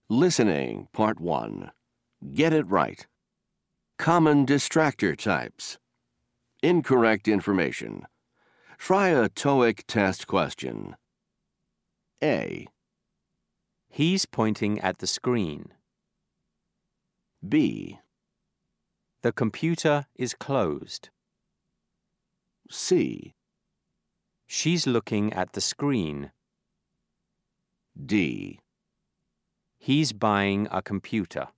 Listening, Part 1. Get it right. Common distractor types. Incorrect information. Try a TOEIC test question. A, He's pointing at the screen. B, The computer is closed. C, She's looking at the screen. D. He's buying a computer.